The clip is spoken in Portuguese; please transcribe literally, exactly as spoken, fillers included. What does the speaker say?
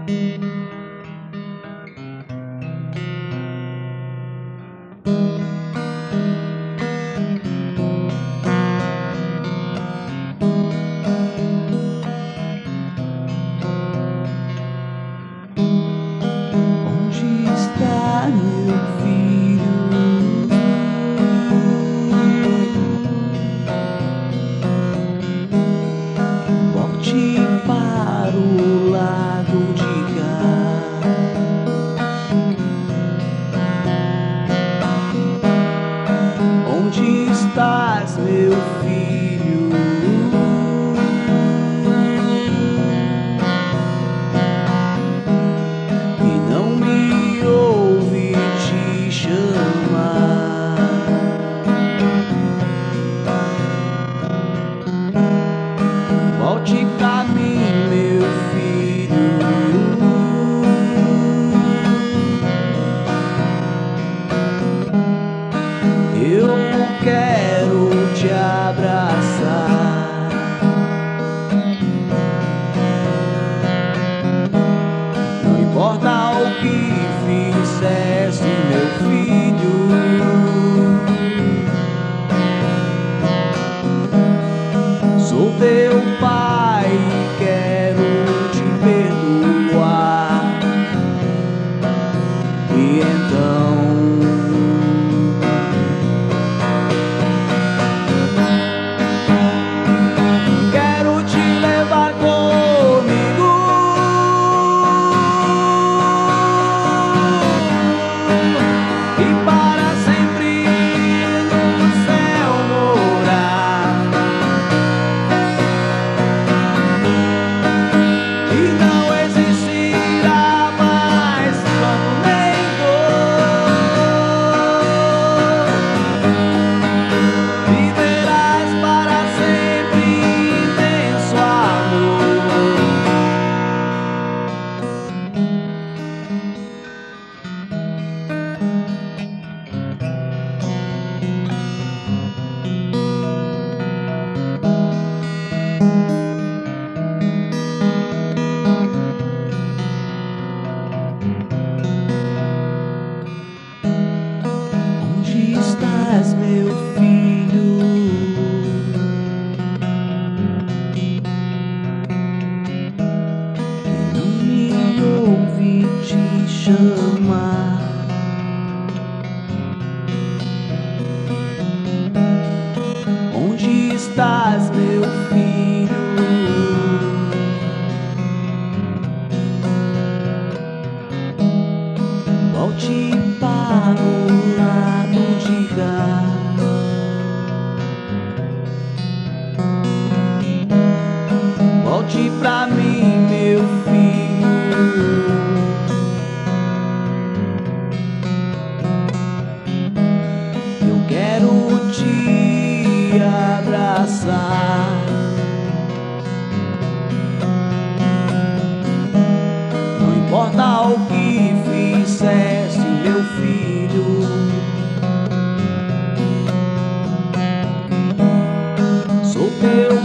Onde está meu filho? Volte para o lado de cá. Onde estás, meu filho? E não me ouve te chamar. Volte pra mim, meu filho. Eu quero te abraçar. Não importa o que fizeste, meu filho. Sou teu pai e quero te perdoar. E então quero te levar comigo e para sempre no céu morar. E não existirá mais pranto nem dor. Viverás para sempre intenso amor. Onde estás, meu filho? Que não me ouve te chamar. Onde estás, meu filho? Volte para o lado de cá. Volte pra mim, meu filho. Eu quero te abraçar. Não importa o que fizeste, meu filho. Sou teu